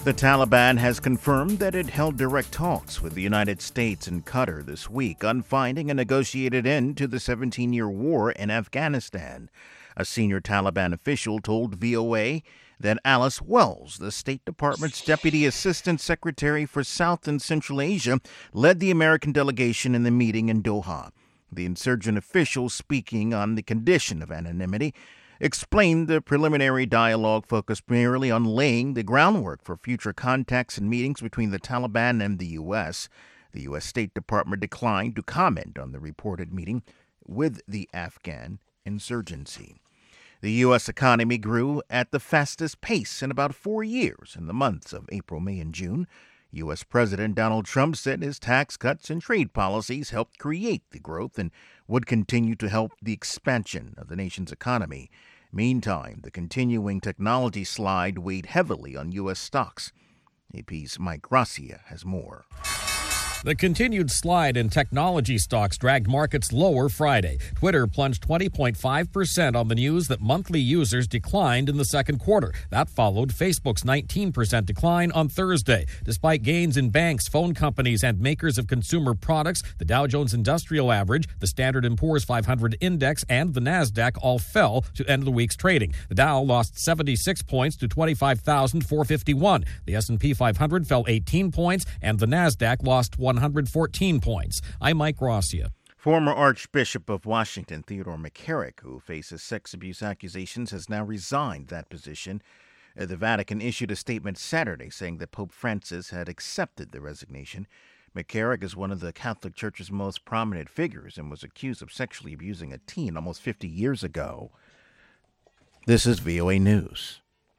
The Taliban has confirmed that it held direct talks with the United States and Qatar this week on finding a negotiated end to the 17-year war in Afghanistan. A senior Taliban official told VOA that Alice Wells, the State Department's Deputy Assistant Secretary for South and Central Asia, led the American delegation in the meeting in Doha. The insurgent official, speaking on the condition of anonymity, explained the preliminary dialogue focused primarily on laying the groundwork for future contacts and meetings between the Taliban and the U.S. The U.S. State Department declined to comment on the reported meeting with the Afghan insurgency. The U.S. economy grew at the fastest pace in about 4 years in the months of April, May, and June. U.S. President Donald Trump said his tax cuts and trade policies helped create the growth and would continue to help the expansion of the nation's economy. Meantime, the continuing technology slide weighed heavily on U.S. stocks. AP's Mike Gracia has more. The continued slide in technology stocks dragged markets lower Friday. Twitter plunged 20.5% on the news that monthly users declined in the second quarter. That followed Facebook's 19% decline on Thursday. Despite gains in banks, phone companies, and makers of consumer products, the Dow Jones Industrial Average, the Standard & Poor's 500 Index, and the Nasdaq all fell to end the week's trading. The Dow lost 76 points to 25,451. The S&P 500 fell 18 points, and the Nasdaq lost 114 points. I'm Mike Gracia. Former Archbishop of Washington, Theodore McCarrick, who faces sex abuse accusations, has now resigned that position. The Vatican issued a statement Saturday saying that Pope Francis had accepted the resignation. McCarrick is one of the Catholic Church's most prominent figures and was accused of sexually abusing a teen almost 50 years ago. This is VOA News.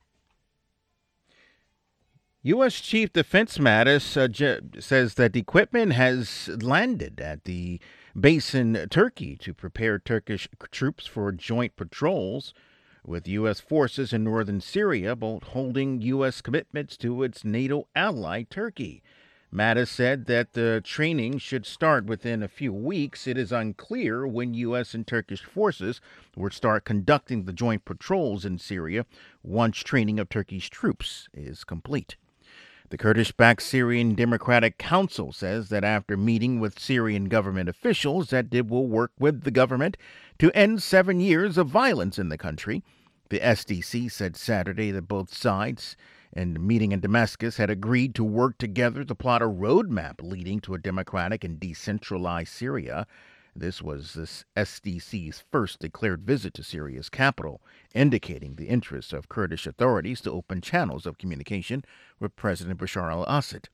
U.S. Chief Defense Mattis says that equipment has landed at the base in Turkey to prepare Turkish troops for joint patrols with U.S. forces in northern Syria, both holding U.S. commitments to its NATO ally, Turkey. Mattis said that the training should start within a few weeks. It is unclear when U.S. and Turkish forces will start conducting the joint patrols in Syria once training of Turkish troops is complete. The Kurdish-backed Syrian Democratic Council says that after meeting with Syrian government officials that it will work with the government to end 7 years of violence in the country. The SDC said Saturday that both sides and meeting in Damascus had agreed to work together to plot a roadmap leading to a democratic and decentralized Syria. This was the SDC's first declared visit to Syria's capital, indicating the interest of Kurdish authorities to open channels of communication with President Bashar al-Assad.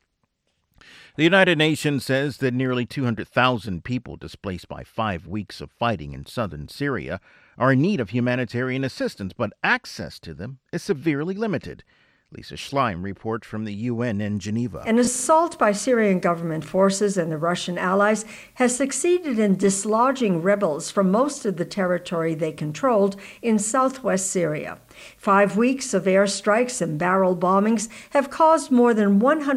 The United Nations says that nearly 200,000 people displaced by 5 weeks of fighting in southern Syria are in need of humanitarian assistance, but access to them is severely limited. Lisa Schlein reports from the UN in Geneva. An assault by Syrian government forces and the Russian allies has succeeded in dislodging rebels from most of the territory they controlled in southwest Syria. 5 weeks of airstrikes and barrel bombings have caused more than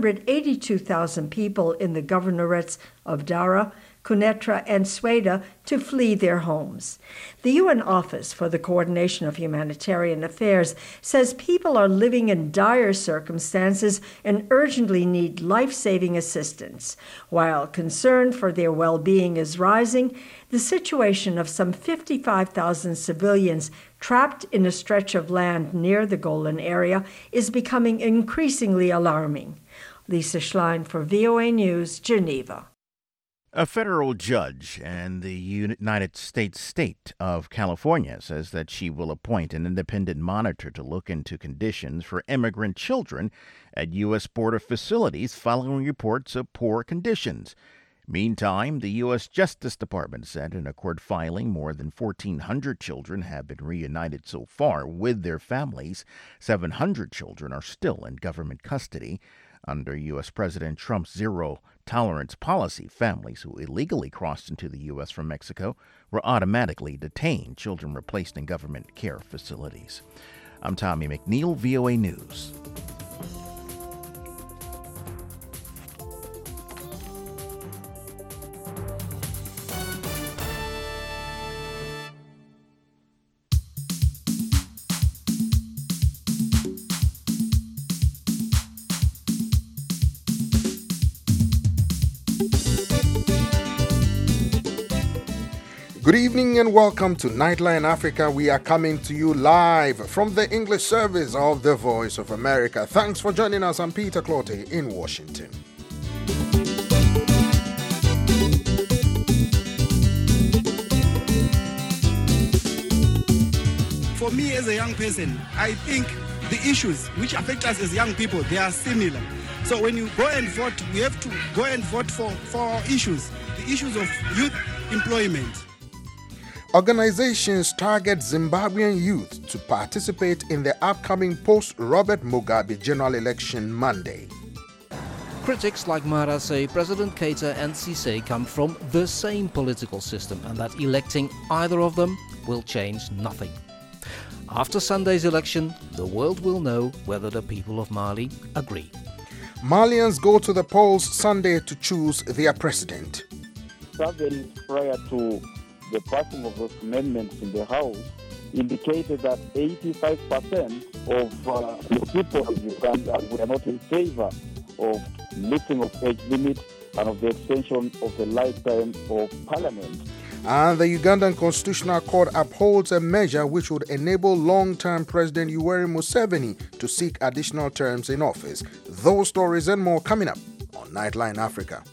182,000 people in the governorates of Dara, Quneitra, and Sweda to flee their homes. The UN Office for the Coordination of Humanitarian Affairs says people are living in dire circumstances and urgently need life-saving assistance. While concern for their well-being is rising, the situation of some 55,000 civilians trapped in a stretch of land near the Golan area is becoming increasingly alarming. Lisa Schlein for VOA News, Geneva. A federal judge in the United States state of California says that she will appoint an independent monitor to look into conditions for immigrant children at U.S. border facilities following reports of poor conditions. Meantime, the U.S. Justice Department said in a court filing more than 1,400 children have been reunited so far with their families. 700 children are still in government custody. Under U.S. President Trump's zero-tolerance policy, families who illegally crossed into the U.S. from Mexico were automatically detained, children were placed in government care facilities. I'm Tommy McNeil, VOA News. Good evening and welcome to Nightline Africa. We are coming to you live from the English service of the Voice of America. Thanks for joining us. I'm Peter Clottey in Washington. For me as a young person, I think the issues which affect us as young people, they are similar. So when you go and vote, we have to go and vote for issues, the issues of youth employment. Organizations target Zimbabwean youth to participate in the upcoming post-Robert Mugabe general election Monday. Critics like Mara say President Keita and Cisse come from the same political system and that electing either of them will change nothing. After Sunday's election, the world will know whether the people of Mali agree. Malians go to the polls Sunday to choose their president. 7 days prior to the passing of those amendments in the House indicated that 85% of the people of Uganda were not in favor of lifting of age limit and of the extension of the lifetime of parliament. And the Ugandan Constitutional Court upholds a measure which would enable long-term President Yoweri Museveni to seek additional terms in office. Those stories and more coming up on Nightline Africa.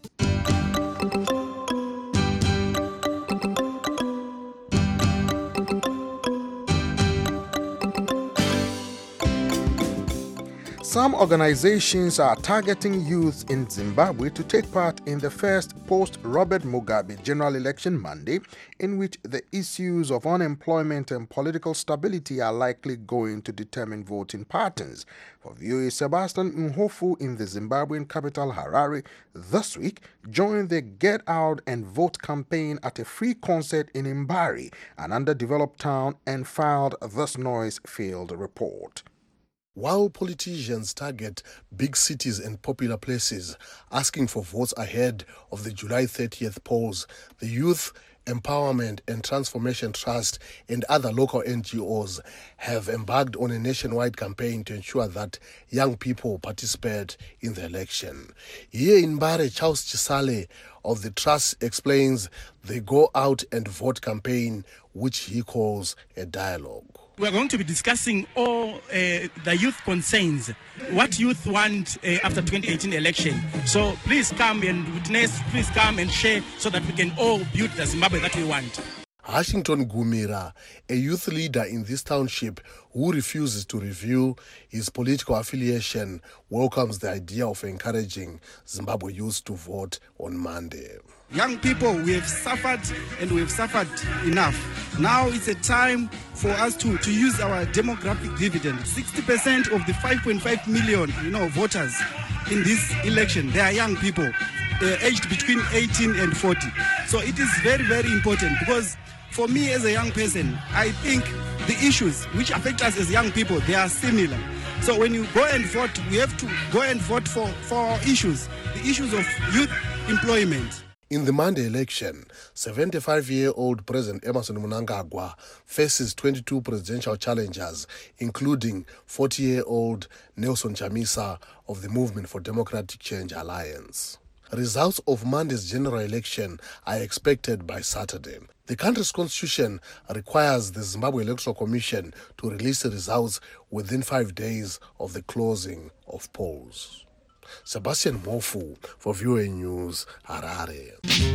Some organizations are targeting youth in Zimbabwe to take part in the first post-Robert Mugabe general election Monday, in which the issues of unemployment and political stability are likely going to determine voting patterns. For VOA, Sebastian Mhofu in the Zimbabwean capital Harare this week joined the Get Out and Vote campaign at a free concert in Mbari, an underdeveloped town, and filed this noise-filled report. While politicians target big cities and popular places, asking for votes ahead of the July 30th polls, the Youth Empowerment and Transformation Trust and other local NGOs have embarked on a nationwide campaign to ensure that young people participate in the election. Here in Mbare, Charles Chisale of the Trust explains the Go Out and Vote campaign, which he calls a dialogue. We are going to be discussing all the youth concerns, what youth want after 2018 election. So please come and witness, please come and share so that we can all build the Zimbabwe that we want. Washington Gumira, a youth leader in this township who refuses to reveal his political affiliation, welcomes the idea of encouraging Zimbabwe youth to vote on Monday. Young people, we have suffered and we have suffered enough. Now it's a time for us to use our demographic dividend. 60% of the 5.5 million voters in this election, they are young people aged between 18 and 40. So it is very, very important because for me as a young person, I think the issues which affect us as young people, they are similar. So when you go and vote, we have to go and vote for issues, the issues of youth employment. In the Monday election, 75-year-old President Emmerson Mnangagwa faces 22 presidential challengers, including 40-year-old Nelson Chamisa of the Movement for Democratic Change Alliance. Results of Monday's general election are expected by Saturday. The country's constitution requires the Zimbabwe Electoral Commission to release the results within 5 days of the closing of polls. Sebastian Mhofu for VOA News, Harare.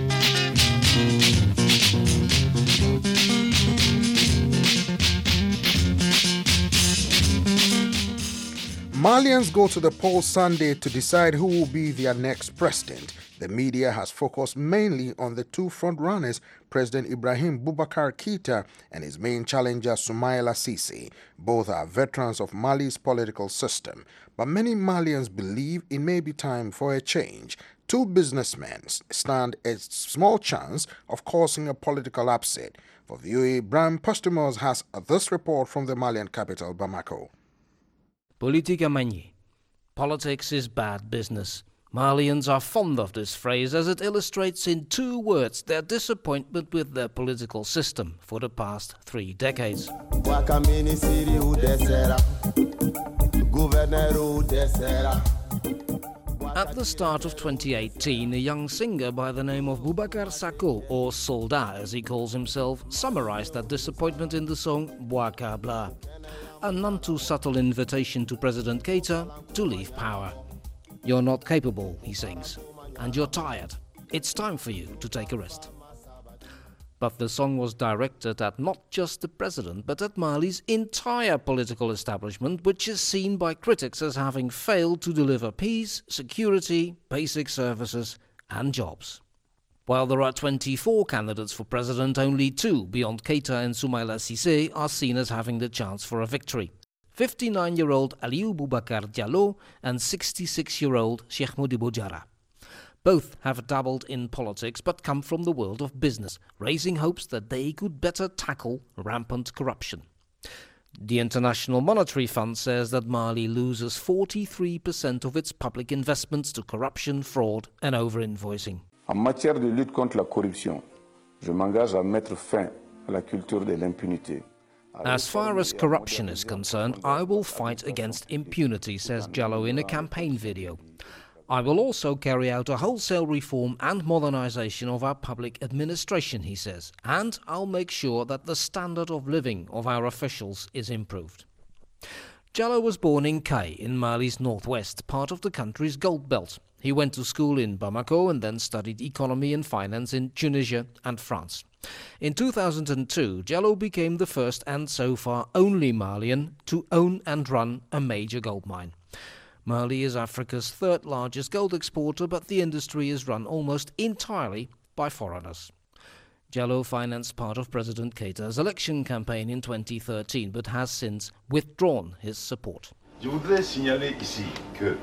Malians go to the polls Sunday to decide who will be their next president. The media has focused mainly on the two frontrunners, President Ibrahim Boubacar Keïta and his main challenger Soumaïla Cisse. Both are veterans of Mali's political system, but many Malians believe it may be time for a change. Two businessmen stand a small chance of causing a political upset. For VOA, Bram Postumos has this report from the Malian capital, Bamako. Politica manie. Politics is bad business. Malians are fond of this phrase as it illustrates in 2 words their disappointment with their political system for the past 3 decades. At the start of 2018, a young singer by the name of Boubacar Sako, or Soldat as he calls himself, summarized that disappointment in the song Bouaka Bla, a none too subtle invitation to President Keita to leave power. "You're not capable," he sings, "and you're tired. It's time for you to take a rest." But the song was directed at not just the president, but at Mali's entire political establishment, which is seen by critics as having failed to deliver peace, security, basic services and jobs. While there are 24 candidates for president, only 2, beyond Keita and Soumaïla Cissé, are seen as having the chance for a victory. 59-year-old Aliou Boubacar Diallo and 66-year-old Cheikh Modibo Diarra. Both have dabbled in politics but come from the world of business, raising hopes that they could better tackle rampant corruption. The International Monetary Fund says that Mali loses 43% of its public investments to corruption, fraud and over-invoicing. En matière de lutte contre la corruption, je m'engage à mettre fin à la culture de l'impunité. As far as corruption is concerned, I will fight against impunity, says Diallo in a campaign video. I will also carry out a wholesale reform and modernization of our public administration, he says, and I'll make sure that the standard of living of our officials is improved. Diallo was born in Kay, in Mali's northwest, part of the country's gold belt. He went to school in Bamako and then studied economy and finance in Tunisia and France. In 2002, Diallo became the first and so far only Malian to own and run a major gold mine. Mali is Africa's third largest gold exporter, but the industry is run almost entirely by foreigners. Diallo financed part of President Keita's election campaign in 2013, but has since withdrawn his support. Je voudrais signaler ici que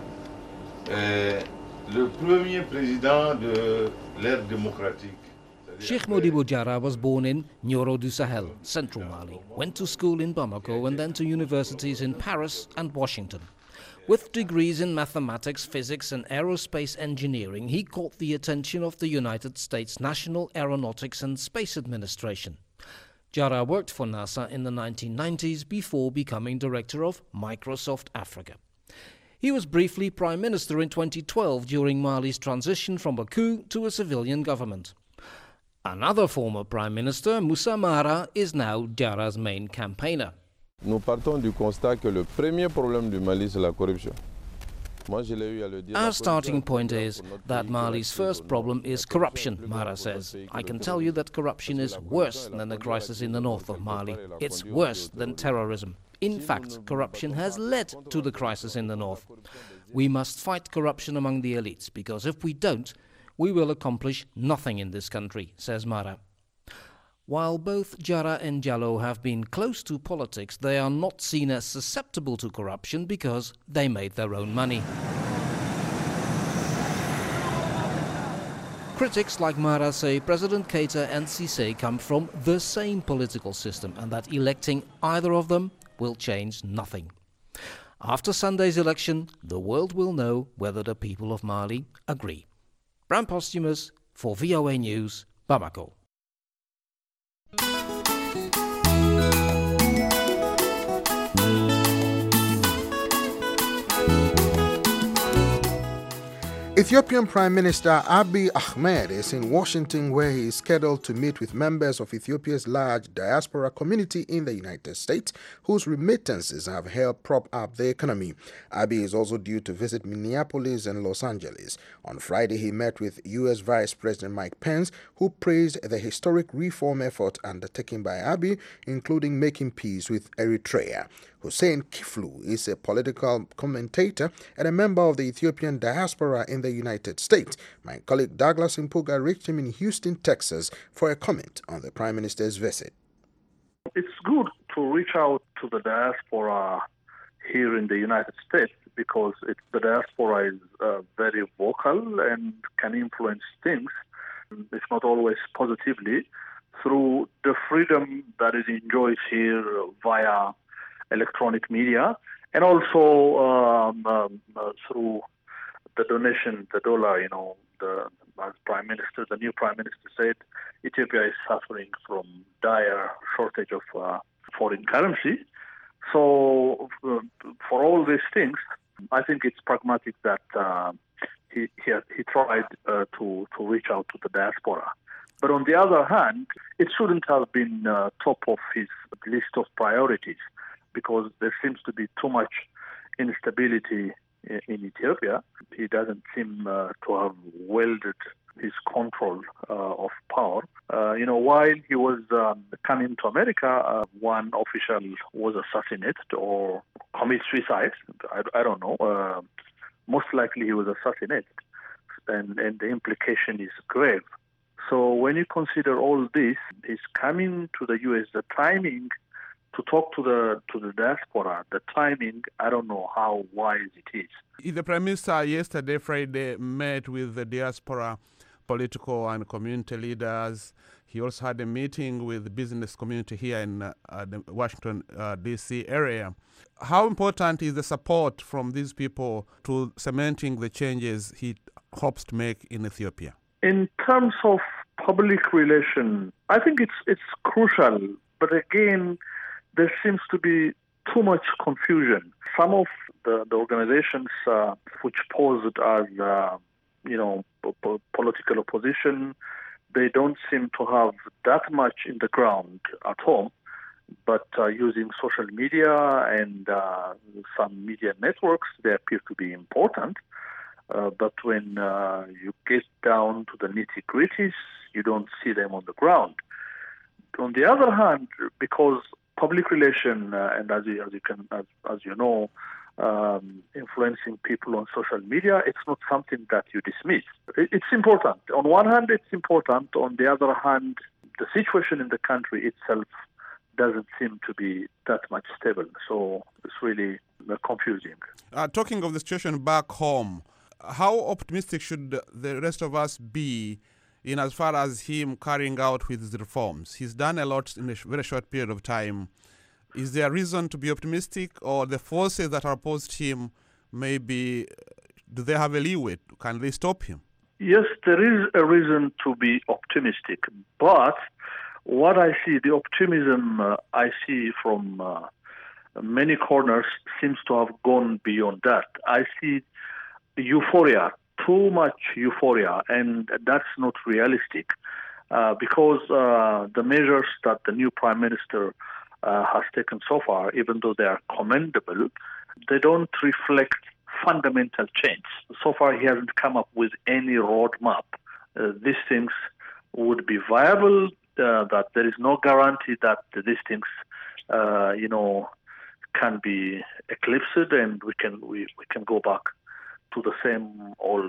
le premier président de l'ère démocratique, Cheikh Modibo Diarra was born in Nioro du Sahel, central Mali, went to school in Bamako and then to universities in Paris and Washington. With degrees in mathematics, physics and aerospace engineering, he caught the attention of the United States National Aeronautics and Space Administration. Diarra worked for NASA in the 1990s before becoming director of Microsoft Africa. He was briefly Prime Minister in 2012 during Mali's transition from a coup to a civilian government. Another former Prime Minister, Moussa Mara, is now Diarra's main campaigner. Nous partons du constat que le premier problème du Mali, c'est la corruption. Our starting point is that Mali's first problem is corruption, Mara says. I can tell you that corruption is worse than the crisis in the north of Mali. It's worse than terrorism. In fact, corruption has led to the crisis in the north. We must fight corruption among the elites, because if we don't, we will accomplish nothing in this country, says Mara. While both Diarra and Diallo have been close to politics, they are not seen as susceptible to corruption because they made their own money. Critics like Mara say President Keita and Cissé come from the same political system and that electing either of them will change nothing. After Sunday's election, the world will know whether the people of Mali agree. Bram Posthumus for VOA News, Bamako. Ethiopian Prime Minister Abiy Ahmed is in Washington, where he is scheduled to meet with members of Ethiopia's large diaspora community in the United States, whose remittances have helped prop up the economy. Abiy is also due to visit Minneapolis and Los Angeles. On Friday, he met with U.S. Vice President Mike Pence, who praised the historic reform effort undertaken by Abiy, including making peace with Eritrea. Hussein Kiflu is a political commentator and a member of the Ethiopian diaspora in the United States. My colleague Douglas Impuga reached him in Houston, Texas, for a comment on the Prime Minister's visit. It's good to reach out to the diaspora here in the United States because the diaspora is very vocal and can influence things, if not always positively, through the freedom that is enjoyed here via electronic media, and also through the donation, the dollar. As the new Prime Minister said, Ethiopia is suffering from dire shortage of foreign currency. So for all these things, I think it's pragmatic that he tried to reach out to the diaspora. But on the other hand, it shouldn't have been top of his list of priorities, because there seems to be too much instability in Ethiopia. He doesn't seem to have wielded his control of power. While he was coming to America, one official was assassinated or committed suicide. I don't know. Most likely he was assassinated, and the implication is grave. So when you consider all this, his coming to the U.S., the timing to talk to the diaspora, the timing, I don't know how wise it is. The Prime Minister yesterday, Friday, met with the diaspora political and community leaders. He also had a meeting with the business community here in the Washington, D.C. area. How important is the support from these people to cementing the changes he hopes to make in Ethiopia? In terms of public relations, I think it's crucial. But again, there seems to be too much confusion. Some of the organizations which posed as political opposition, they don't seem to have that much in the ground at home, but using social media and some media networks, they appear to be important. But when you get down to the nitty-gritties, you don't see them on the ground. On the other hand, because public relation, and as you know, influencing people on social media, it's not something that you dismiss. It's important. On one hand, it's important. On the other hand, the situation in the country itself doesn't seem to be that much stable. So it's really confusing. Talking of the situation back home, how optimistic should the rest of us be in as far as him carrying out with his reforms? He's done a lot in a very short period of time. Is there reason to be optimistic, or the forces that are opposed to him, maybe, do they have a leeway? Can they stop him? Yes, there is a reason to be optimistic. But what I see, the optimism I see from many corners seems to have gone beyond that. I see euphoria, too much euphoria, and that's not realistic because the measures that the new Prime Minister has taken so far, even though they are commendable, they don't reflect fundamental change. So far, he hasn't come up with any roadmap. These things would be viable, that there is no guarantee that these things, can be eclipsed and we can go back to the same old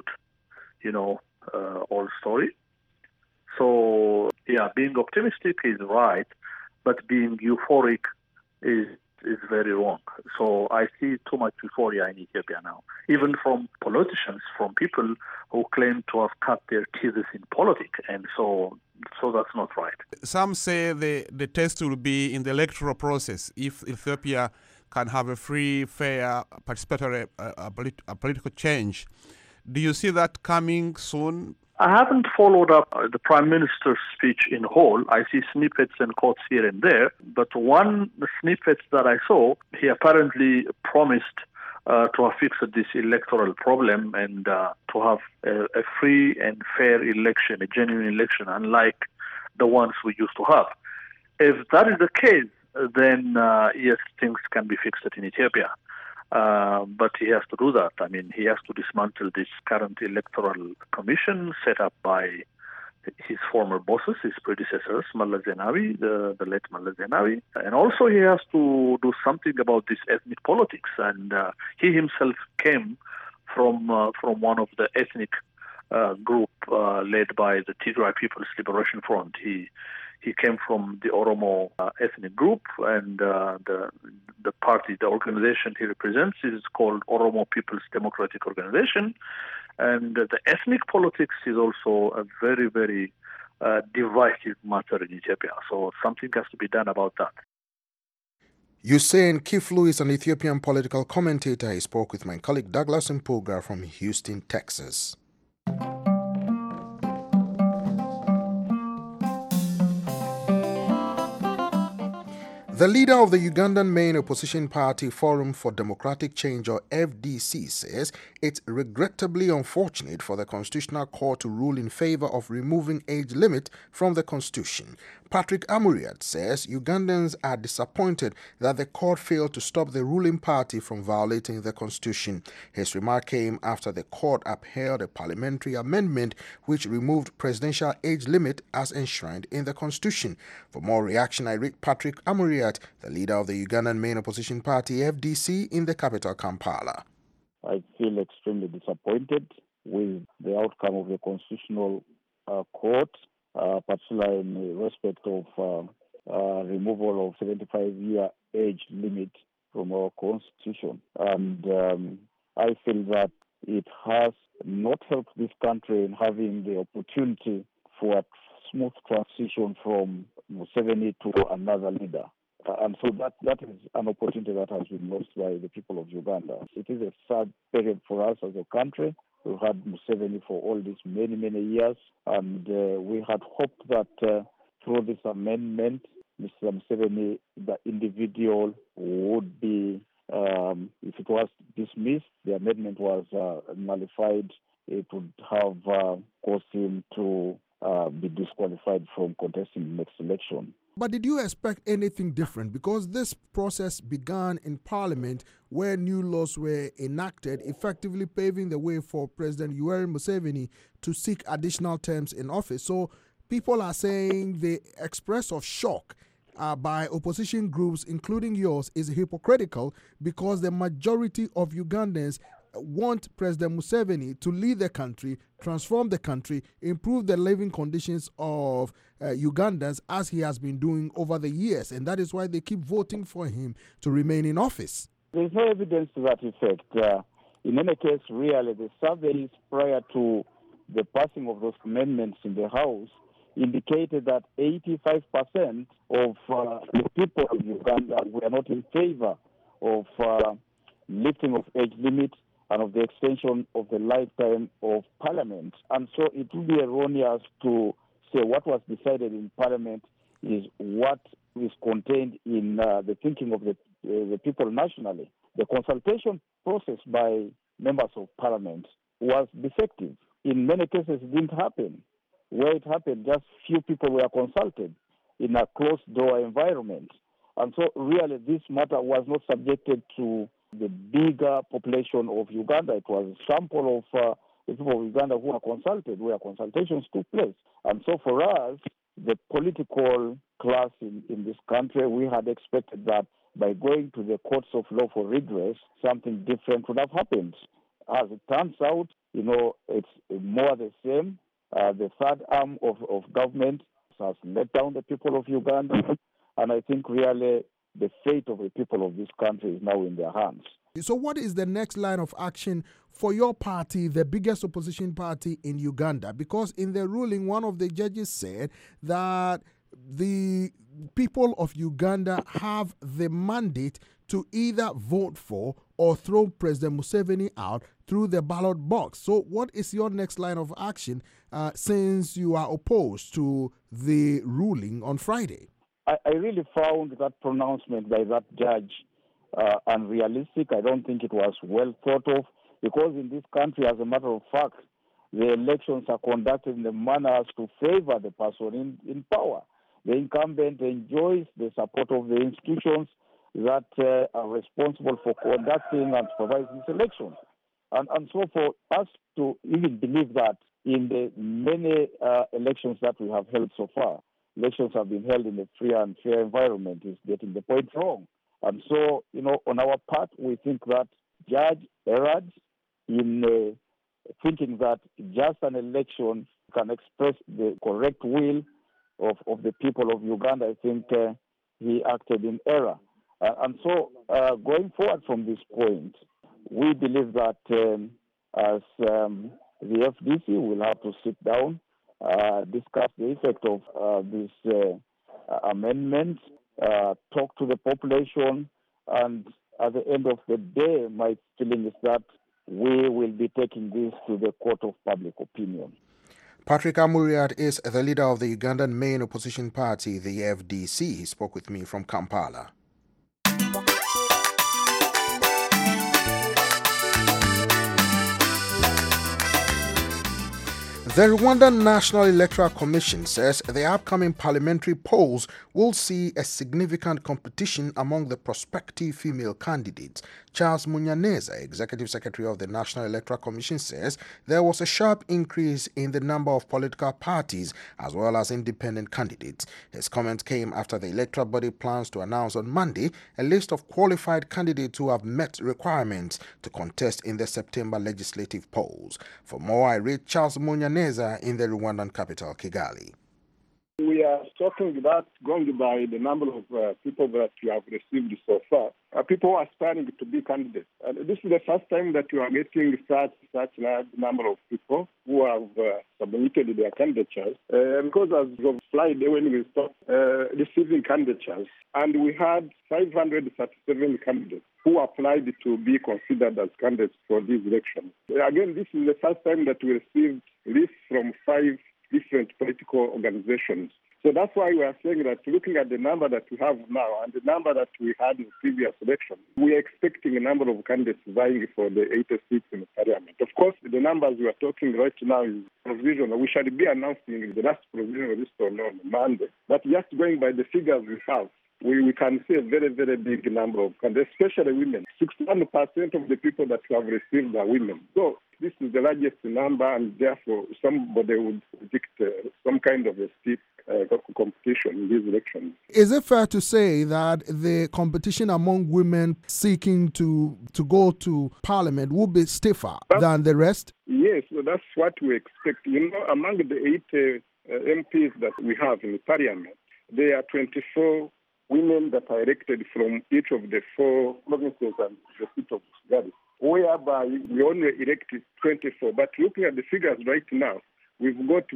story. So, being optimistic is right, but being euphoric is very wrong. So I see too much euphoria in Ethiopia now, even from politicians, from people who claim to have cut their teeth in politics, and so that's not right. Some say the test will be in the electoral process. If Ethiopia can have a free, fair, participatory political change. Do you see that coming soon? I haven't followed up the Prime Minister's speech in whole. I see snippets and quotes here and there. But one snippet that I saw, he apparently promised to have fixed this electoral problem and to have a free and fair election, a genuine election, unlike the ones we used to have. If that is the case, then yes, things can be fixed in Ethiopia. But he has to do that. I mean, he has to dismantle this current electoral commission set up by his former bosses, his predecessors, Mallas Zenawi, the late Mallas Zenawi. And also he has to do something about this ethnic politics. And he himself came from one of the ethnic group led by the Tigray People's Liberation Front. He came from the Oromo ethnic group, and the party, the organization he represents is called Oromo People's Democratic Organization. And the ethnic politics is also a very, very divisive matter in Ethiopia. So something has to be done about that. Hussein Kiflu is an Ethiopian political commentator. He spoke with my colleague Douglas Mpuga from Houston, Texas. The leader of the Ugandan main opposition party Forum for Democratic Change, or FDC, says it's regrettably unfortunate for the Constitutional Court to rule in favor of removing age limit from the Constitution. Patrick Amuriat says Ugandans are disappointed that the court failed to stop the ruling party from violating the Constitution. His remark came after the court upheld a parliamentary amendment which removed presidential age limit as enshrined in the Constitution. For more reaction, I read Patrick Amuriat, the leader of the Ugandan main opposition party FDC in the capital Kampala. I feel extremely disappointed with the outcome of the Constitutional Court, particularly in respect of removal of 75-year age limit from our Constitution. And I feel that it has not helped this country in having the opportunity for a smooth transition from Museveni to another leader. And so that is an opportunity that has been lost by the people of Uganda. It is a sad period for us as a country. We've had Museveni for all these many, many years, and we had hoped that through this amendment, Mr. Museveni, the individual, would be, if it was dismissed, the amendment was nullified, it would have caused him to be disqualified from contesting the next election. But did you expect anything different? Because this process began in Parliament where new laws were enacted, effectively paving the way for President Yoweri Museveni to seek additional terms in office. So people are saying the express of shock by opposition groups, including yours, is hypocritical because the majority of Ugandans want President Museveni to lead the country, transform the country, improve the living conditions of Ugandans as he has been doing over the years. And that is why they keep voting for him to remain in office. There's no evidence to that effect. In any case, really, the surveys prior to the passing of those amendments in the House indicated that 85% of the people of Uganda were not in favor of lifting of age limits and of the extension of the lifetime of Parliament. And so it would be erroneous to say what was decided in Parliament is what is contained in the thinking of the people nationally. The consultation process by members of Parliament was defective. In many cases, it didn't happen. Where it happened, just few people were consulted in a closed-door environment. And so really this matter was not subjected to the bigger population of Uganda. It was a sample of the people of Uganda who were consulted, where consultations took place. And so for us, the political class in this country, we had expected that by going to the courts of law for redress, something different would have happened. As it turns out, it's more the same. The third arm of government has let down the people of Uganda, and I think really the fate of the people of this country is now in their hands. So what is the next line of action for your party, the biggest opposition party in Uganda? Because in the ruling, one of the judges said that the people of Uganda have the mandate to either vote for or throw President Museveni out through the ballot box. So what is your next line of action since you are opposed to the ruling on Friday? I really found that pronouncement by that judge unrealistic. I don't think it was well thought of, because in this country, as a matter of fact, the elections are conducted in the manner as to favor the person in power. The incumbent enjoys the support of the institutions that are responsible for conducting and supervising this election. And so for us to even believe that in the many elections that we have held so far, elections have been held in a free and fair environment is getting the point wrong. And so, on our part, we think that Judge erred in thinking that just an election can express the correct will of the people of Uganda. I think he acted in error. And so, going forward from this point, we believe that as the FDC will have to sit down, discuss the effect of this amendment, talk to the population, and at the end of the day, my feeling is that we will be taking this to the court of public opinion. Patrick Amuriat is the leader of the Ugandan main opposition party, the FDC. He spoke with me from Kampala. The Rwandan National Electoral Commission says the upcoming parliamentary polls will see a significant competition among the prospective female candidates. Charles Munyaneza, Executive Secretary of the National Electoral Commission, says there was a sharp increase in the number of political parties as well as independent candidates. His comment came after the electoral body plans to announce on Monday a list of qualified candidates who have met requirements to contest in the September legislative polls. For more, I read Charles Munyaneza in the Rwandan capital, Kigali. We are talking about going by the number of people that you have received so far. People who are aspiring to be candidates. This is the first time that you are getting such large number of people who have submitted their candidatures. Because as of Friday, when we stopped receiving candidatures, and we had 537 candidates who applied to be considered as candidates for this election. Again, this is the first time that we received lists from 5 different political organizations. So that's why we are saying that looking at the number that we have now and the number that we had in previous elections, we are expecting a number of candidates vying for the 80 seats in the parliament. Of course, the numbers we are talking right now is provisional. We shall be announcing the last provisional list on Monday. But just going by the figures we have, we can see a very, very big number of candidates, especially women. 61% of the people that have received are women. So this is the largest number, and therefore somebody would predict some kind of a steep competition in these elections. Is it fair to say that the competition among women seeking to go to parliament will be stiffer than the rest? Yes, well, that's what we expect. You know, among the 8 MPs that we have in the parliament, there are 24 women that are elected from each of the 4 provinces and the seat of Kigali, whereby we only elected 24. But looking at the figures right now, we've got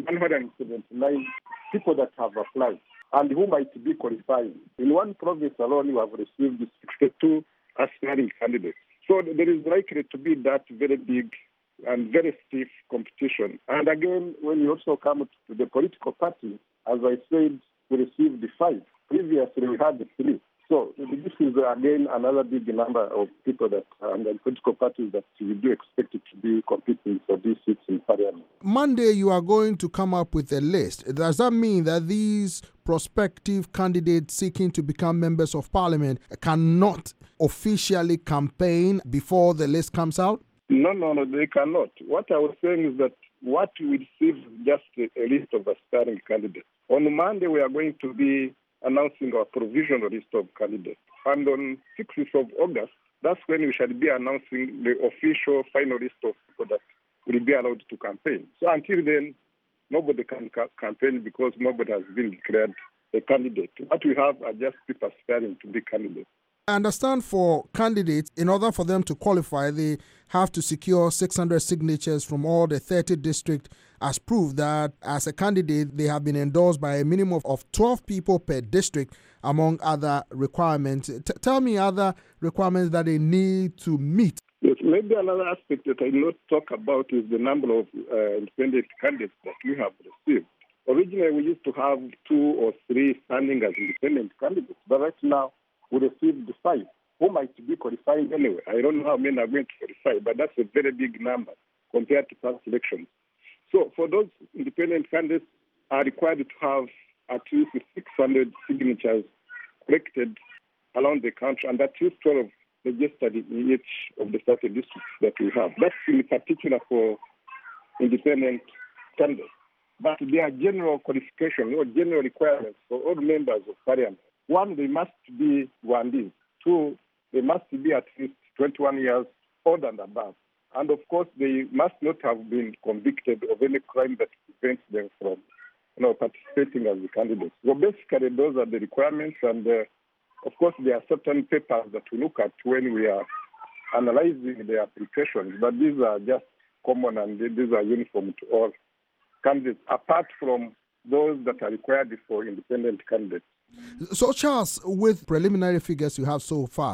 179 people that have applied and who might be qualifying. In one province alone, we have received 62 aspiring candidates. So there is likely to be that very big and very stiff competition. And again, when you also come to the political parties, as I said, we received 5. Previously, we had 3. So this is, again, another big number of people that and political parties that we do expect it to be competing for these seats in parliament. Monday, you are going to come up with a list. Does that mean that these prospective candidates seeking to become members of parliament cannot officially campaign before the list comes out? No, they cannot. What I was saying is that what we receive is just a list of aspiring candidates. On Monday, we are going to be announcing our provisional list of candidates. And on 6th of August, that's when we shall be announcing the official final list of people that will be allowed to campaign. So until then, nobody can campaign because nobody has been declared a candidate. What we have are just people aspiring to be candidates. I understand for candidates, in order for them to qualify, they have to secure 600 signatures from all the 30 districts as proof that as a candidate, they have been endorsed by a minimum of 12 people per district, among other requirements. Tell me other requirements that they need to meet. Yes, maybe another aspect that I not talk about is the number of independent candidates that we have received. Originally, we used to have 2 or 3 standing as independent candidates, but right now, we received 5 who might be qualifying anyway. I don't know how many are going to qualify, but that's a very big number compared to past elections. So for those independent candidates are required to have at least 600 signatures collected around the country, and at least 12 registered in each of the 30 districts that we have. That's in particular for independent candidates. But there are general qualifications or general requirements for all members of parliament. 1, they must be Rwandese. 2, they must be at least 21 years old and above. And of course, they must not have been convicted of any crime that prevents them from participating as a candidate. So basically, those are the requirements. And of course, there are certain papers that we look at when we are analyzing the applications. But these are just common and these are uniform to all candidates, apart from those that are required for independent candidates. So, Charles, with preliminary figures you have so far,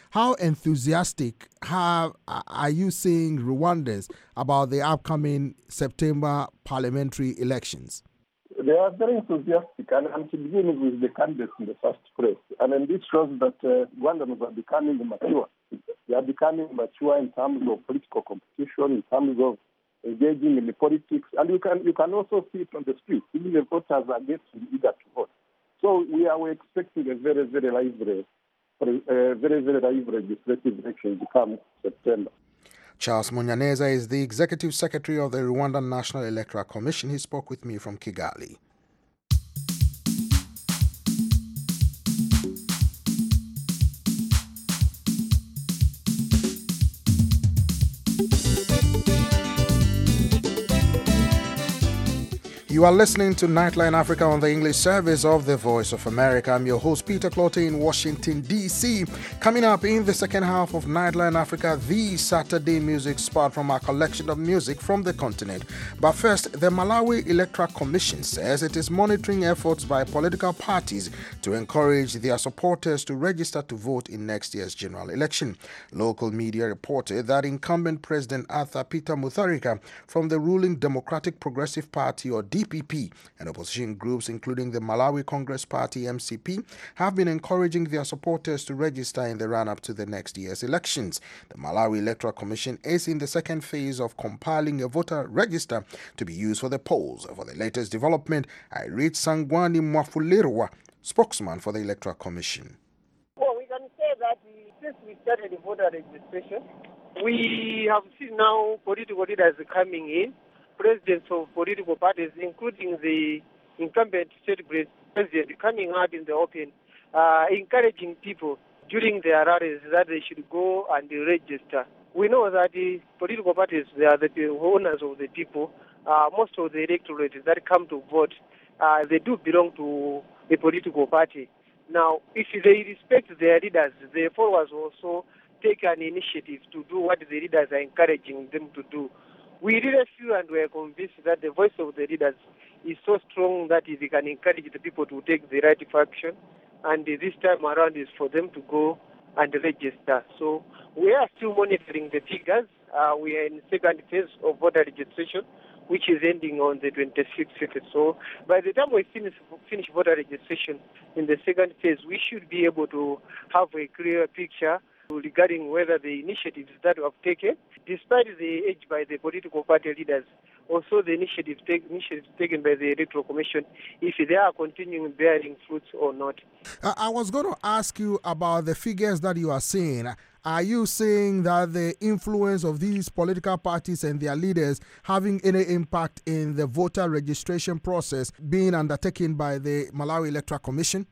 How enthusiastic are you seeing Rwandans about the upcoming September parliamentary elections? They are very enthusiastic, and to begin with the candidates in the first place. And then this shows that Rwandans are becoming mature. They are becoming mature in terms of political competition, in terms of engaging in the politics. And you can also see it on the streets. Even the voters are getting eager to vote. So we are expecting a very, very lively legislative election to come September. Charles Munyaneza is the Executive Secretary of the Rwandan National Electoral Commission. He spoke with me from Kigali. You are listening to Nightline Africa on the English service of the Voice of America. I'm your host, Peter Clotte in Washington, D.C. Coming up in the second half of Nightline Africa, the Saturday music spot from our collection of music from the continent. But first, the Malawi Electoral Commission says it is monitoring efforts by political parties to encourage their supporters to register to vote in next year's general election. Local media reported that incumbent President Arthur Peter Mutharika from the ruling Democratic Progressive Party, or DPP, and opposition groups including the Malawi Congress Party MCP have been encouraging their supporters to register in the run-up to the next year's elections. The Malawi Electoral Commission is in the second phase of compiling a voter register to be used for the polls. For the latest development, I read Sangwani Mwafulirwa, spokesman for the Electoral Commission. Well, we can say that since we started the voter registration, we have seen now political leaders coming in, presidents of political parties, including the incumbent state president, coming out in the open, encouraging people during their rallies that they should go and register. We know that the political parties, they are the owners of the people. Most of the electorate that come to vote, they do belong to a political party. Now, if they respect their leaders, their followers also take an initiative to do what the leaders are encouraging them to do. We really feel and we are convinced that the voice of the leaders is so strong that they can encourage the people to take the right action. And this time around is for them to go and register. So we are still monitoring the figures. We are in the second phase of voter registration, which is ending on the 26th. So by the time we finish voter registration in the second phase, we should be able to have a clear picture regarding whether the initiatives that we have taken, despite the age by the political party leaders, also the initiatives taken by the Electoral Commission, if they are continuing bearing fruits or not. I was going to ask you about the figures that you are seeing. Are you saying that the influence of these political parties and their leaders having any impact in the voter registration process being undertaken by the Malawi Electoral Commission?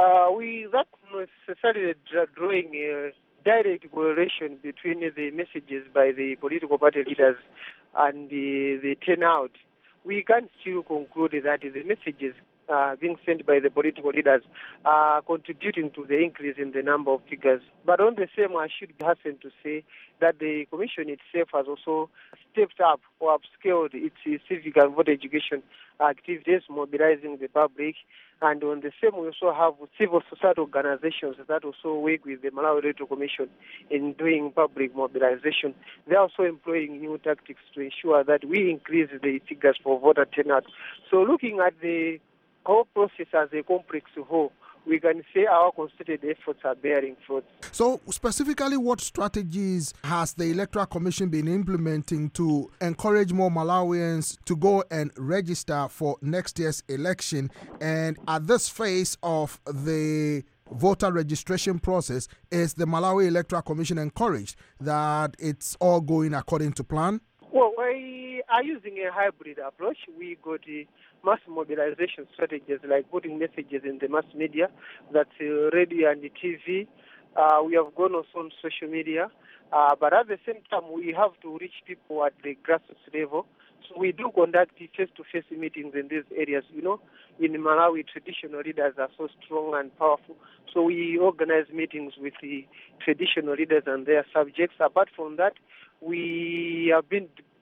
We not necessarily drawing a direct correlation between the messages by the political party leaders and the turnout. We can still conclude that the messages being sent by the political leaders are contributing to the increase in the number of figures. But on the same, I should hasten to say that the Commission itself has also stepped up or upscaled its civic and voter education activities, mobilizing the public. And on the same, we also have civil society organizations that also work with the Malawi Electoral Commission in doing public mobilization. They are also employing new tactics to ensure that we increase the figures for voter turnout. So looking at the whole process as a complex whole, we can say our concerted efforts are bearing fruit. So specifically, what strategies has the Electoral Commission been implementing to encourage more Malawians to go and register for next year's election? And at this phase of the voter registration process, is the Malawi Electoral Commission encouraged that it's all going according to plan? Well, we are using a hybrid approach. We got mass mobilization strategies like putting messages in the mass media, that's radio and TV. We have gone also on social media. But at the same time, we have to reach people at the grassroots level. So we do conduct face-to-face meetings in these areas. You know, in Malawi, traditional leaders are so strong and powerful. So we organize meetings with the traditional leaders and their subjects. Apart from that, we have been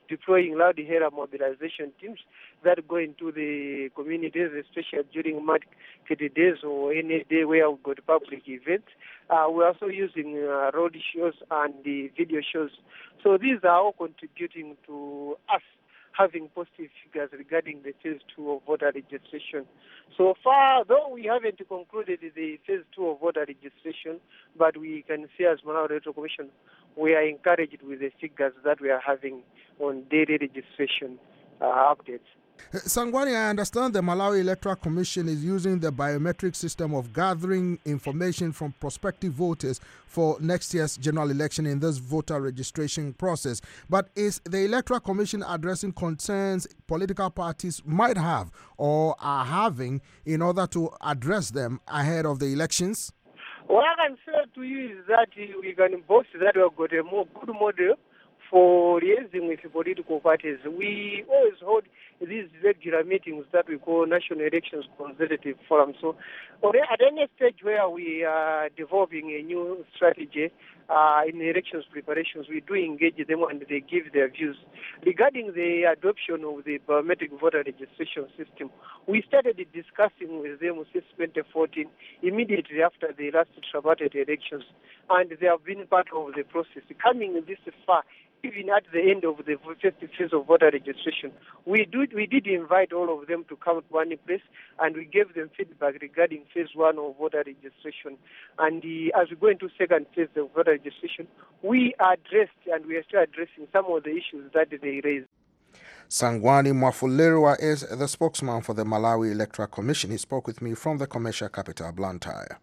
deploying loud hearer mobilization teams that go into the communities, especially during market days or any day where we've got public events. We're also using road shows and the video shows. So these are all contributing to us having positive figures regarding the phase 2 of voter registration. So far, though we haven't concluded the phase 2 of voter registration, but we can see as Malawi Electoral Commission, we are encouraged with the figures that we are having on daily registration updates. Sangwani, I understand the Malawi Electoral Commission is using the biometric system of gathering information from prospective voters for next year's general election in this voter registration process. But is the Electoral Commission addressing concerns political parties might have or are having in order to address them ahead of the elections? What I can say to you is that we can boast that we have got a more good model for liaising with political parties. We always hold these regular meetings that we call National Elections Consultative Forum. So at any stage where we are developing a new strategy in elections preparations, we do engage them and they give their views. Regarding the adoption of the biometric voter registration system, we started discussing with them since 2014, immediately after the last tripartite elections, and they have been part of the process. Coming this far, even at the end of the first phase of voter registration, we did invite all of them to come to one place, and we gave them feedback regarding phase 1 of voter registration. And as we go into second phase of voter registration, we addressed and we are still addressing some of the issues that they raised. Sangwani Mwafulerwa is the spokesman for the Malawi Electoral Commission. He spoke with me from the commercial capital, Blantyre.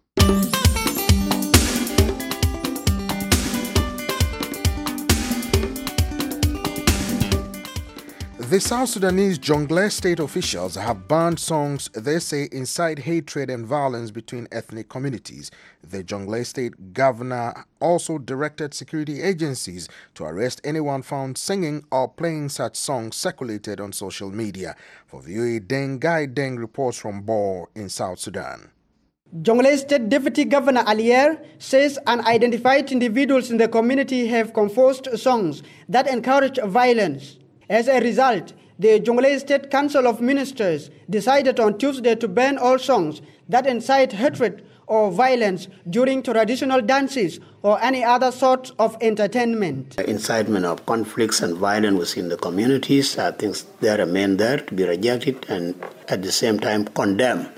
The South Sudanese Jonglei state officials have banned songs they say incite hatred and violence between ethnic communities. The Jonglei state governor also directed security agencies to arrest anyone found singing or playing such songs circulated on social media. For VOA, Deng Gai Deng reports from Bor in South Sudan. Jonglei State Deputy Governor Alier says unidentified individuals in the community have composed songs that encourage violence. As a result, the Jonglei State Council of Ministers decided on Tuesday to ban all songs that incite hatred or violence during traditional dances or any other sort of entertainment. Incitement of conflicts and violence within the communities, I think they remain there to be rejected and at the same time condemned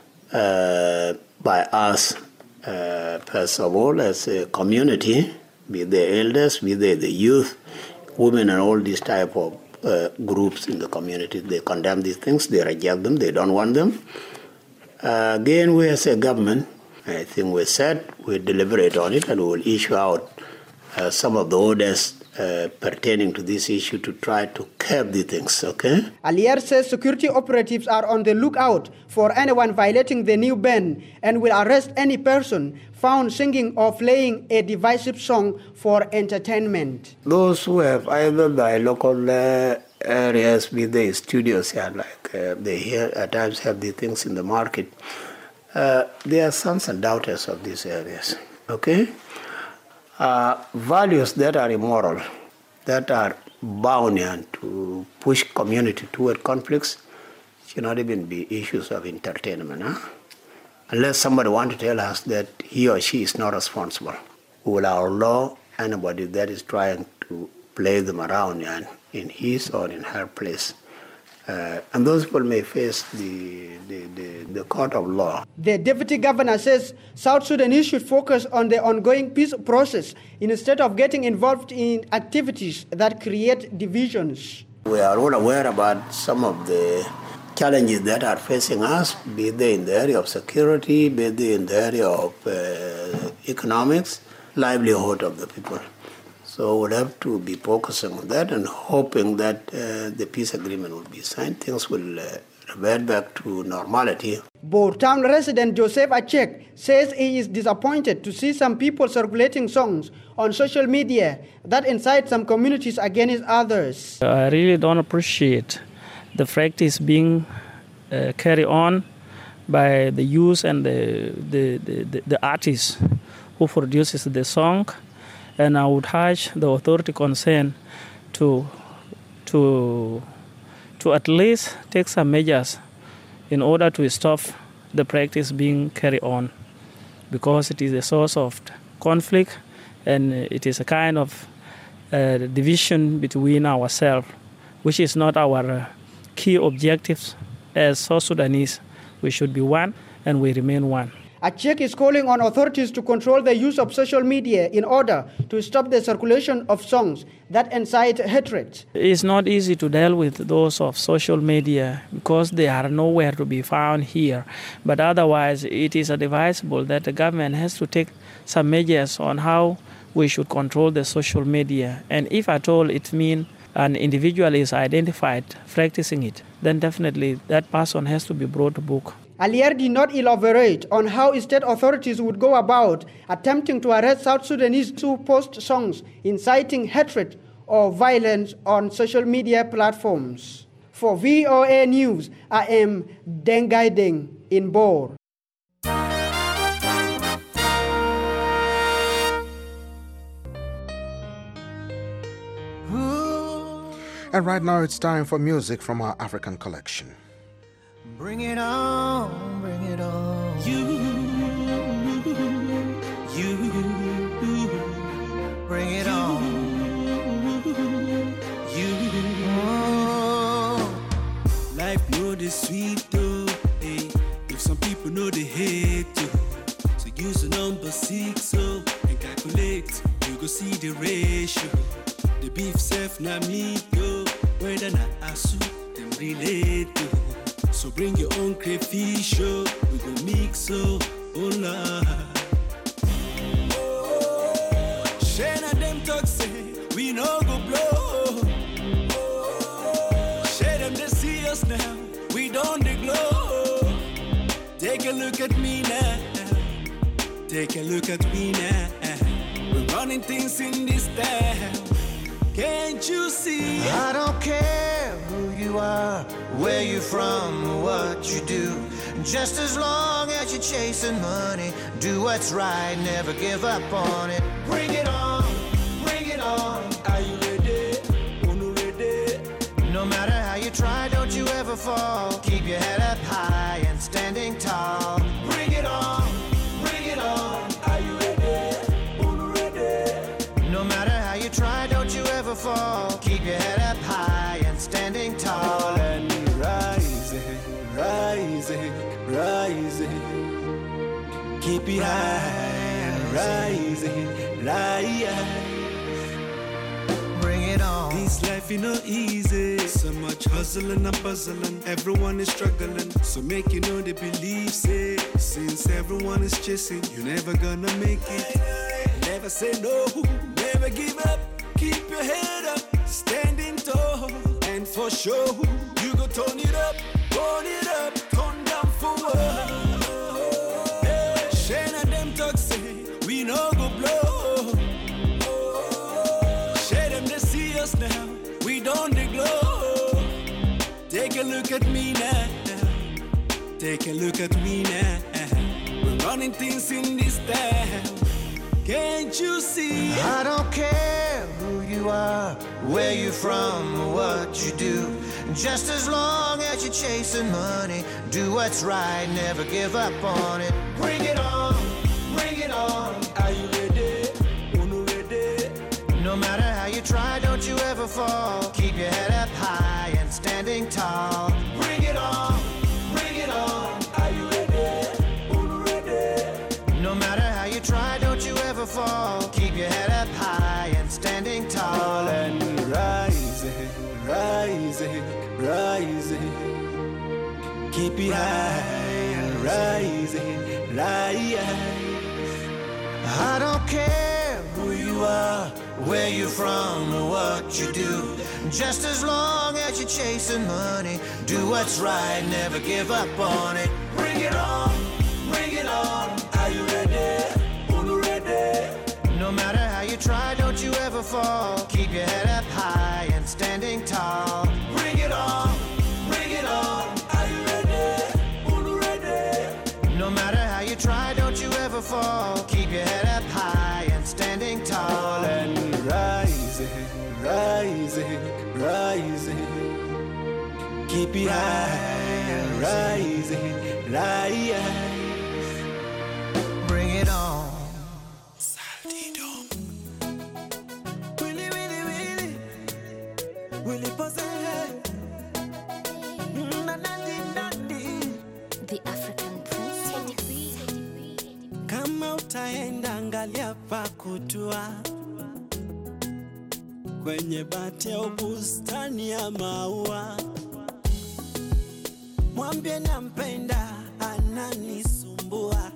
by us, first of all, as a community, be they elders, be they the youth, women and all these type of groups in the community. They condemn these things, they reject them, they don't want them. Again, we as a government, I think we said we deliberate on it and we will issue out some of the orders pertaining to this issue to try to curb the things, okay? Alier says security operatives are on the lookout for anyone violating the new ban and will arrest any person found singing or playing a divisive song for entertainment. Those who have either the local areas, be the studios here, like they here at times have the things in the market, they are sons and daughters of these areas, okay? Values that are immoral, that are bound to push community toward conflicts, should not even be issues of entertainment. Unless somebody wants to tell us that he or she is not responsible, we will allow anybody that is trying to play them around in his or in her place. And those people may face the court of law. The deputy governor says South Sudanese should focus on the ongoing peace process instead of getting involved in activities that create divisions. We are all aware about some of the challenges that are facing us, be they in the area of security, be they in the area of economics, livelihood of the people. So we'll have to be focusing on that and hoping that the peace agreement will be signed. Things will revert back to normality. Bor town resident Joseph Achek says he is disappointed to see some people circulating songs on social media that incite some communities against others. I really don't appreciate the practice being carried on by the youth and the artists who produces the song. And I would urge the authority concerned to to at least take some measures in order to stop the practice being carried on, because it is a source of conflict and it is a kind of division between ourselves, which is not our key objectives. As South Sudanese, we should be one and we remain one. Achek is calling on authorities to control the use of social media in order to stop the circulation of songs that incite hatred. It's not easy to deal with those of social media because they are nowhere to be found here. But otherwise, it is advisable that the government has to take some measures on how we should control the social media. And if at all it means an individual is identified practicing it, then definitely that person has to be brought to book. Alier did not elaborate on how state authorities would go about attempting to arrest South Sudanese who post songs inciting hatred or violence on social media platforms. For VOA News, I am Dengai Deng in Bor. And right now it's time for music from our African collection. Bring it on, bring it on. You, bring it on. You, life know the sweet though, hey. If some people know they hate too, so use the number 6 so and calculate. You go see the ratio. The beef self na meat yo, whether na asu them relate to. So bring your own crayfish, oh, we go mix, oh, Lord. Shana them talk say, we no go blow. Share them they see us now, we don't they glow. Take a look at me now, take a look at me now. We're running things in this town, can't you see? I don't care who you are, where you from, or what you do. Just as long as you're chasing money, do what's right, never give up on it. Bring it on, bring it on. Are you ready? Wanna ready? No matter how you try, don't you ever fall. Keep your head up high and standing tall. Bring it on, bring it on. Are you ready? Wanna ready? No matter how you try, don't you ever fall. Keep your head up high and standing tall. And rising, rising, rising. Keep it high, rising, rising. Bring it on. This life is not easy. So much hustling and puzzling. Everyone is struggling. So make you know they believe it. Since everyone is chasing, you're never gonna make it. Never say no, never give up. Keep your head up, standing tall. And for sure, you go turn it up, turn down for what? Shana them talk say, we no go blow. Share them they see us now, we don't they glow. Take a look at me now, take a look at me now. We're running things in this town, can't you see? I don't care who you are, where you from, or what you do. Just as long as you're chasing money, do what's right, never give up on it. Bring it on, bring it on. Are you ready? Wanna ready? No matter how you try, don't you ever fall. Keep your head up high and standing tall. Bring it on, bring it on. Are you ready? Wanna ready? No matter how you try, don't you ever fall. Keep your head up high and standing tall. And rising, rising, rising. Keep it high, rising, rising. I don't care who you are, where you're from, or what you do. Just as long as you're chasing money, do what's right, never give up on it. Bring it on, bring it on. Are you ready? Wanna ready? No matter how you try, don't you ever fall. Keep your head up high and standing tall. Bring it on, bring it on. Are you ready? Wanna ready? No matter how you try, don't you ever fall. Keep your head up high and standing tall. And rising, rising. rising, rising. Keep it high, rising, rise. Bring it on. Saldido. Willy, Willy, Willy. Willy Pose. The African Prince. Kama utaenda angalia pa kutua kwenye bati au bustani ya maua, mwambie nampenda, ananisumbua.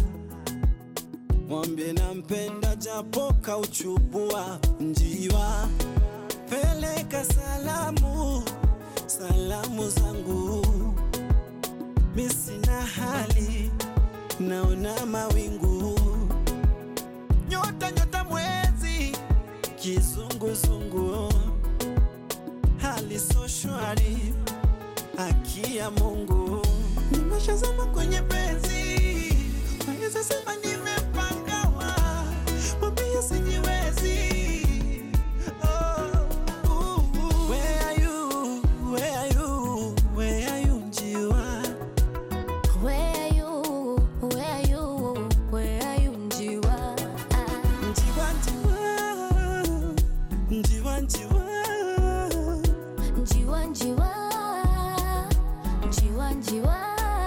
Mwambie nampenda japo kauchubua. Njiwa, peleka salamu, salamu zangu. Mi sina hali, naona mawingu. Nyota, nyota, mwezi, kizunguzungu. Hali so shwari, haki ya Mungu. Nimeshazama kwenye penzi, waweza sema nimepangawa, mwambie sijiwezi. Where are you? Where are you? Where are you, njiwa? Where are you? Where are you? Where are you, njiwa? Njiwa, njiwa. Njiwa, njiwa. Njiwa, njiwa. Njiwa, njiwa.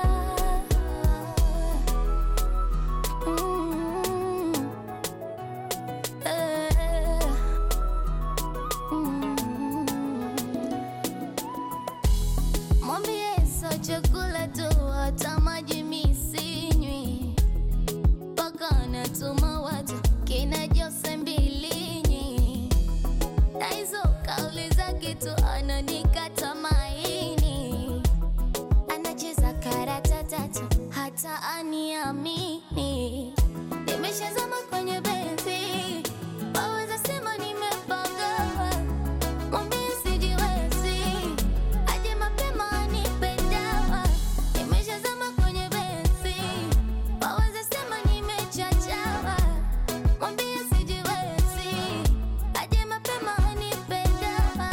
Mwambie so chakula tu, hata maji mi sinywi. Paka natuma watu kina Jose Mbilinyi, na hizo kauli zake tu ananikata maini. Anacheza karata tatu hata aniamini. Nimeshazama kwenye benzi, waweza sema nimepanga. Mwambie sijiwezi, aje mapema anipe dawa. Nimeshazama kwenye benzi, waweza sema nimechachawa. Mwambie sijiwezi, aje mapema anipe dawa.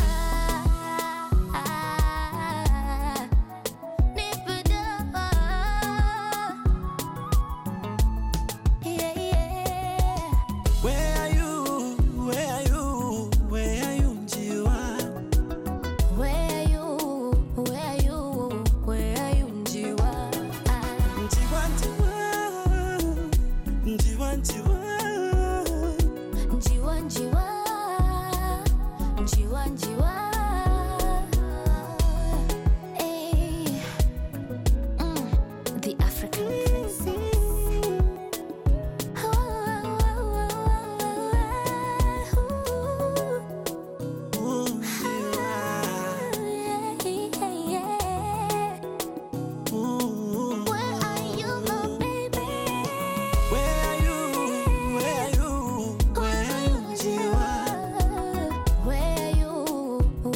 Nipe dawa. Yeah, yeah. Where are you? Where are you? Where are you, njiwa? Where are you? Where are you? Where are you, njiwa? Njiwa, njiwa. Njiwa, njiwa. Njiwa, njiwa. Njiwa, njiwa. Hey. The African Princess. Where are you, my baby? Where are you? Where are you? Where are you, njiwa? Where are you?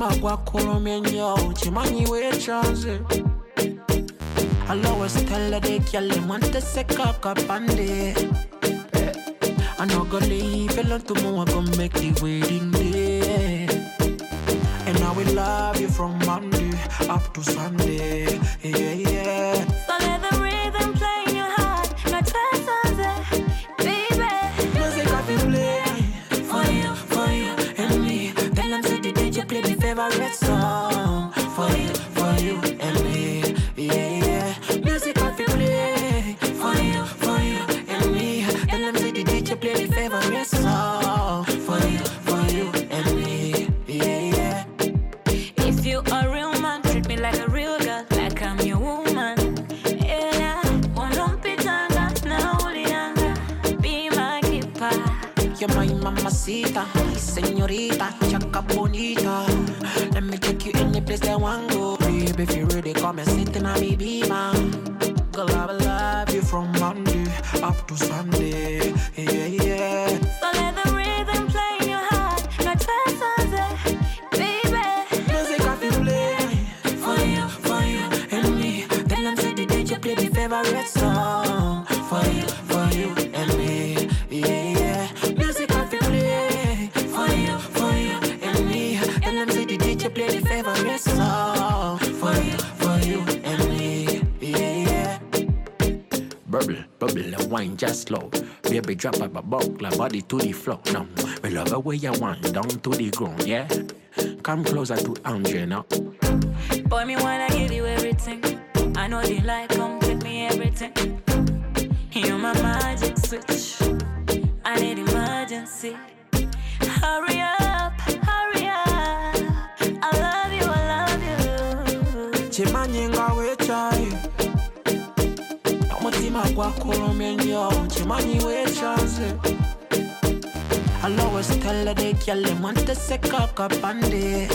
Omutima gwakulumye nnyo kimanyi weekyanze. I'll always tell her the girl them want to say cock up and day. I no go leave alone tomorrow, I gon' make the wedding day. And I will love you from Monday up to Sunday. Yeah, yeah. So let the rhythm play in your heart, not Sunday, baby. Music I feel play for you and me. Tell them say the DJ play the favorite song for you and me. Yeah, yeah. Music I feel play for you and me. Tell them say the DJ play the favorite song for you and me. Yeah, yeah. If you a real man, treat me like a real girl, like I'm your woman. Yeah, one lumpy tanga, now ulianga, be my keeper. You're my mamacita, señorita, chaca bonita. Let me take you any place that I want go. Baby, if you ready, come and sit in a me beamer. Girl, I will love you from Monday up to Sunday. Yeah, yeah. So let the rhythm play in your heart, not Sunday, baby. Music I feel play for you and me. Tell them say the DJ play the favorite song for you and me. Yeah, yeah. Music I feel play for you and me. Tell them say the DJ play the favorite song for you and me. Yeah, yeah. Bubble, and wine just slow. Baby, drop up a buckler, body to the floor. Now, we love the way you want, down to the ground, yeah? Come closer to Andre now. Boy, me wanna give you everything. I know the light, come take me everything. You're my magic switch. I need emergency. Hurry up, hurry up. I love you. Chimanyenga wechai. Omutima gwakulumye nnyo kimanyi weekyanze. I'll always tell her the girl them want to say cock up and day.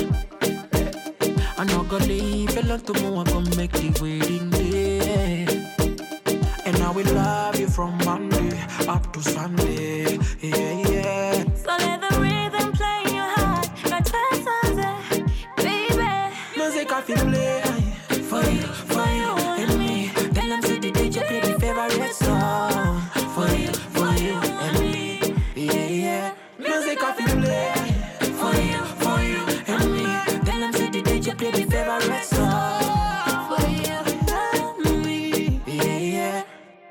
I no go leave alone tomorrow, I gon' make the wedding day. And I will love you from Monday up to Sunday. Yeah, yeah. So let the rhythm play in your heart, not Sunday, baby. Music I feel play for you and me. Tell them say the DJ play the favorite song for you and me. Yeah, yeah. Music I feel play for you and me. Tell them say the DJ play the favorite song for you and me. Yeah, yeah.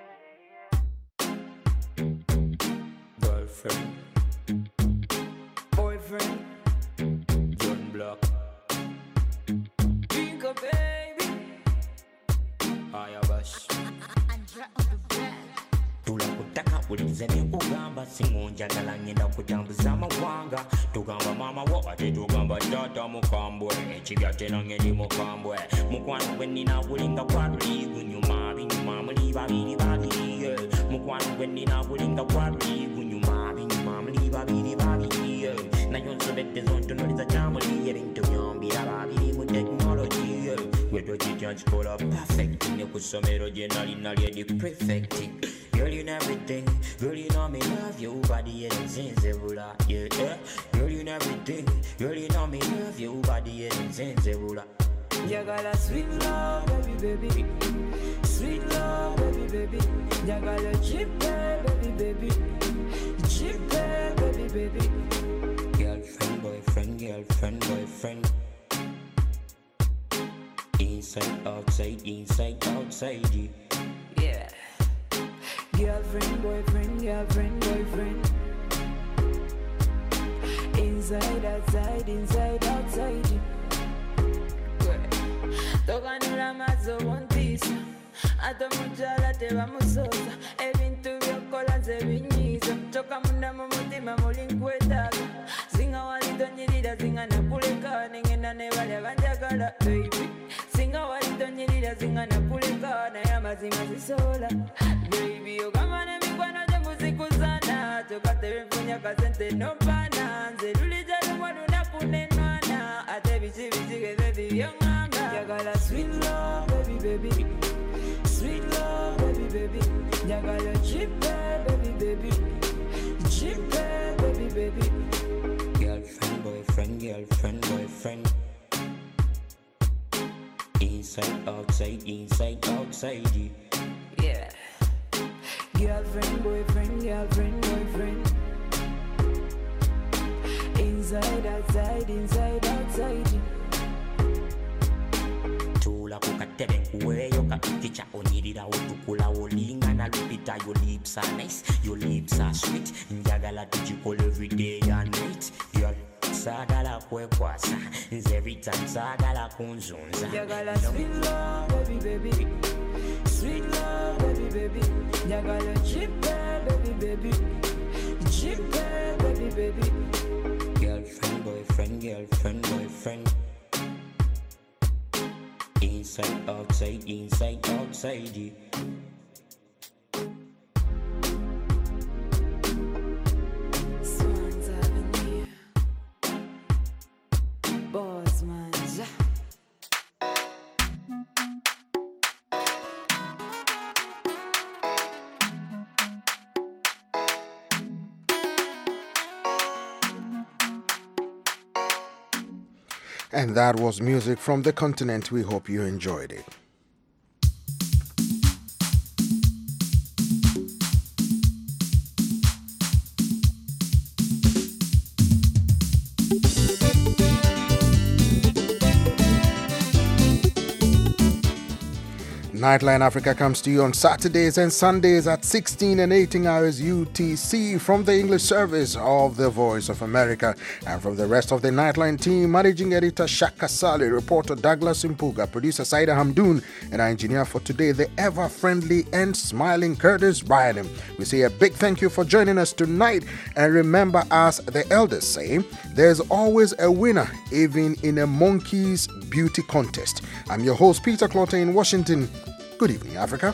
Girlfriend, boyfriend, John Block, Bingo baby, Ayabash. Tulakutaka ulize kugamba simu njagala ngenda kutambuza amawanga tugamba mama wo ate tugamba tata mukambwe ekibya tena ngeri mukambwe mukwano gwe nina gulinga kwatuli gunyuma binyuma muli babiri mukwano gwe nina gulinga kwatuli gunyuma binyuma muli babiri nayo nsobedde zontunuliza kyamuli ebintu byombira babiri mu technology gwe tokitya nkikola perfect ne ku ssomero gye nali edi perfect. Girl, you know everything. Girl, you know me love you. Body and sensibula. Yeah, yeah. Girl, you know everything. Girl, you know me love you. Body and sensibula. You got a sweet love, baby. Sweet love, baby. You got a cheap baby. Cheap baby. Girlfriend, boyfriend. Inside, outside, yeah. Girlfriend, boyfriend. Inside, outside. Toganura mazo montisa. Atomujala teba musoza. Ebintu byokola nze binyiza. Toka munda mu mutima mulinkwetaaga. Singa walitonyirira singa nakuleka. Nengenda ne bali abanjagala baby. Singa walitonyirira singa nakuleka. Naye amazima zisola baby. Ogamba n'emikwano gye muzikuzana. Tokatebe nfunya kasente nopana. Nze lulija lumwa lunaku nenwana. Ate biki bikigeze byongamba. Jagala sweet love baby. Sweet love baby. Jagala cheap baby. Cheap baby. Girlfriend, boyfriend. Inside, outside, Yeah. Girlfriend, boyfriend, girlfriend, boyfriend. Inside, outside. Tula kukatebe kuweyo kapikicha onirira otukula olingana lupita. Your lips are nice, your lips are sweet. Njagala tujikole every day and night. Girl, sagala kwekwasa every time sagala kunzunza. Njagala sweet love, baby. Sweet love, baby. Njagala chipe, baby. Chipe, baby. Girlfriend, boyfriend. Inside, outside. Swans Avenue. Bosman. And that was music from the continent. We hope you enjoyed it. Nightline Africa comes to you on Saturdays and Sundays at 16 and 18 hours UTC from the English service of the Voice of America. And from the rest of the Nightline team, managing editor Shaka Sali, reporter Douglas Impuga, producer Saida Hamdoon, and our engineer for today, the ever-friendly and smiling Curtis Bynum. We say a big thank you for joining us tonight. And remember, as the elders say, there's always a winner, even in a monkey's beauty contest. I'm your host, Peter Clotter in Washington. Good evening, Africa.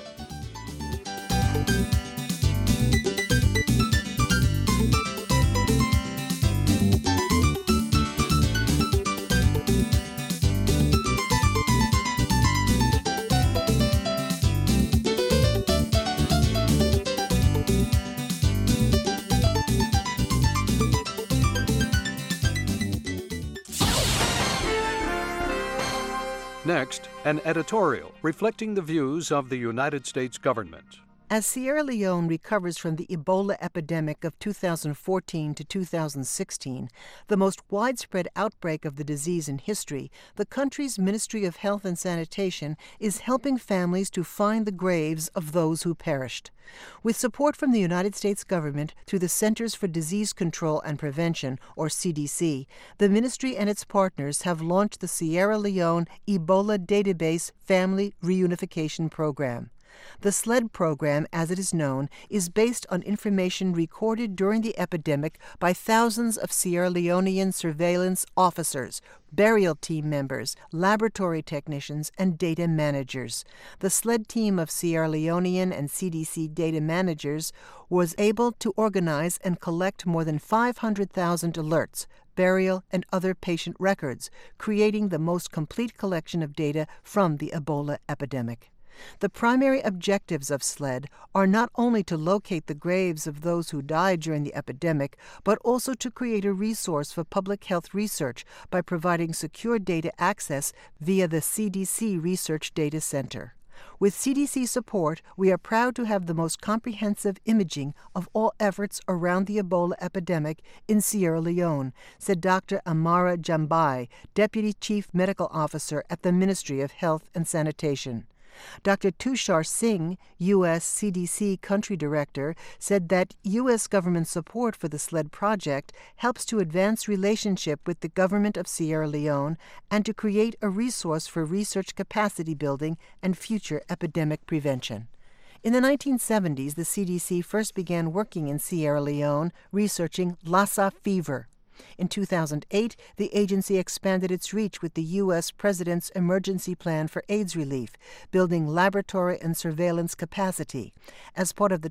Next, an editorial reflecting the views of the United States government. As Sierra Leone recovers from the Ebola epidemic of 2014 to 2016, the most widespread outbreak of the disease in history, the country's Ministry of Health and Sanitation is helping families to find the graves of those who perished. With support from the United States government through the Centers for Disease Control and Prevention, or CDC, the ministry and its partners have launched the Sierra Leone Ebola Database Family Reunification Program. The SLED program, as it is known, is based on information recorded during the epidemic by thousands of Sierra Leonean surveillance officers, burial team members, laboratory technicians, and data managers. The SLED team of Sierra Leonean and CDC data managers was able to organize and collect more than 500,000 alerts, burial, and other patient records, creating the most complete collection of data from the Ebola epidemic. The primary objectives of SLED are not only to locate the graves of those who died during the epidemic, but also to create a resource for public health research by providing secure data access via the CDC Research Data Center. With CDC support, we are proud to have the most comprehensive imaging of all efforts around the Ebola epidemic in Sierra Leone, said Dr. Amara Jambai, Deputy Chief Medical Officer at the Ministry of Health and Sanitation. Dr. Tushar Singh, U.S. CDC Country Director, said that U.S. government support for the SLED project helps to advance relationship with the government of Sierra Leone and to create a resource for research capacity building and future epidemic prevention. In the 1970s, the CDC first began working in Sierra Leone researching Lassa fever. In 2008, the agency expanded its reach with the U.S. President's Emergency Plan for AIDS Relief, building laboratory and surveillance capacity. As part of the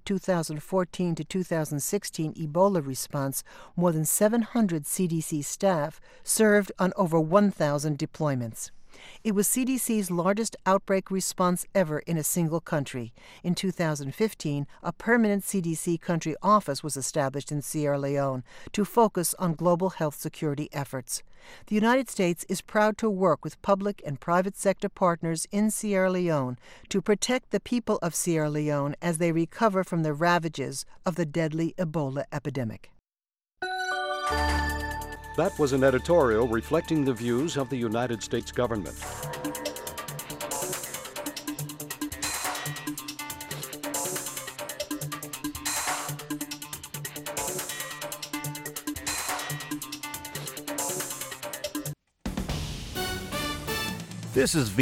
2014 to 2016 Ebola response, more than 700 CDC staff served on over 1,000 deployments. It was CDC's largest outbreak response ever in a single country. In 2015, a permanent CDC country office was established in Sierra Leone to focus on global health security efforts. The United States is proud to work with public and private sector partners in Sierra Leone to protect the people of Sierra Leone as they recover from the ravages of the deadly Ebola epidemic. That was an editorial reflecting the views of the United States government. This is